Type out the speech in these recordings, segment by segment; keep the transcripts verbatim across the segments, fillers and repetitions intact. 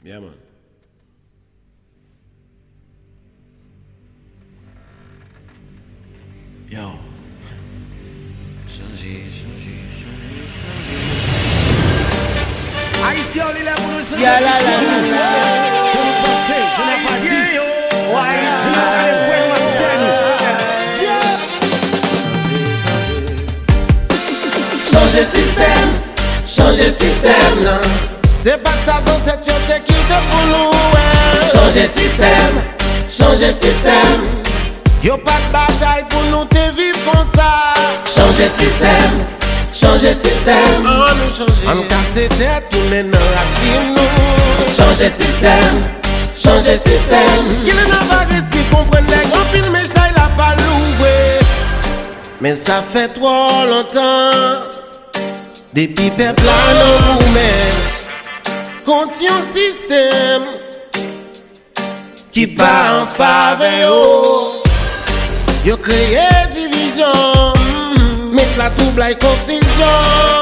Yeah, man. Yo. Changer, changer, changer, changer. Haïtien, on est là pour nous changer. Ya la la la la. Je ne pensais, je n'ai pas dit. Oh, Haïtien, on est pour Changer système, changer système là. C'est pas que ça sont cette chose qui te pour nous. Changer système, changer système. Y'a pas de bataille pour nous te vivre comme ça. Changer système, changer système. On nous changer. On casse tête, tourner dans la racine nous. Changer système, changer système. Qu'il n'a pas réussi comprendre les grands films, mais ça il a pas loué. Mais ça fait trop longtemps. Depuis peuple là non vous met contre un système qui part en faveur. Yo créé division, mettre la trouble et confusion.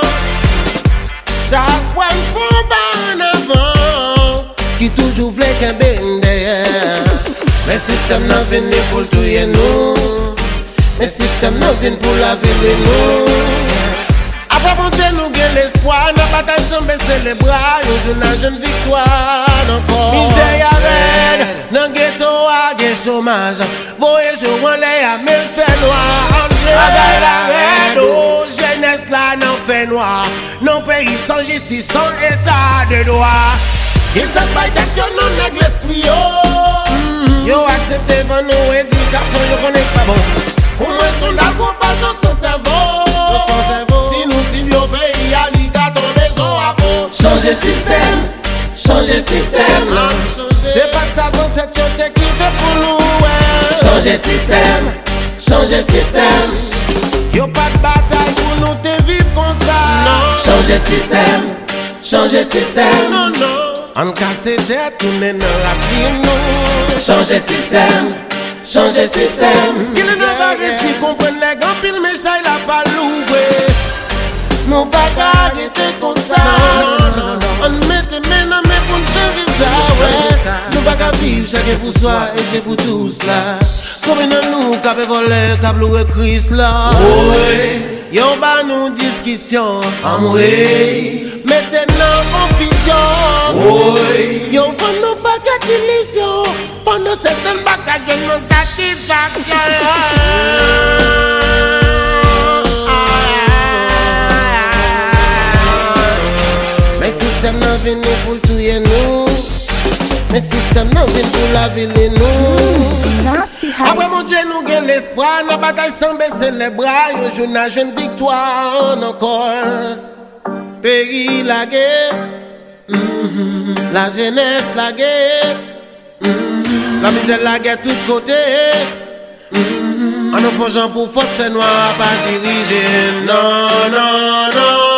Chaque fois il faut pas en avant, qui toujours voulait qu'un ben derrière. Mais système n'a venu pour tuer nous, mais système n'a venu pour la vie de nous. Après bon Dieu nous gagne l'espoir, nos batailles sans baisser les bras, une jeune jeune victoire encore. Misère y'a red, dans le ghetto à gain chômage. Voyez je relais à mille fait noir. Bagaille la red, oh jeunesse là n'en fait noir. Non pays sans justice, sans état de droit. Et cette bataille non nègre l'esprit oh. Yo accepté van nous éducation, yo connaît pas bon. Pour moi son d'accord pas dans son cerveau. Si nous si yo pays à l'Iga ton maison à bon. Changer système, changer système. C'est pas que ça sont cette chose qui fait pour nous. Ouais. Changer système, changer système. Yo pas de bataille pour nous te vivre comme ça. Non. Changer système, changer système. Non, non. On casse tête, tourner dans la racine nous. Changer système, changer système. Il n'a pas réussi comprendre les grands films, mais ça il a pas loué. Nous pas arrêter comme ça. Non, non, non. On met tes mains dans mes pour changer ça, ouais. Nous pas vivre chacun pour soi et Dieu pour tous là. Comme nous qui avons volé, qui avons loué Christ là. Oui. Y'en bas nous discussion. Amoué. Maintenant confusion. Oui. Y'en va nous pas d'illusion. Pendant certaines bagages de nos satisfactions. Mais système n'a venu pour tuer nous. Mais système n'a venu pour la vie de nous. Après mon Dieu nous gagne l'espoir. La bataille sans baisser les bras. Yo jeune à jeune victoire encore. Pays la guerre. Mm-hmm. La jeunesse la guerre. Mm-hmm. La misère la guerre tout côté. Mm-hmm. En nous faisant pour force noire pas diriger. Non, non, non.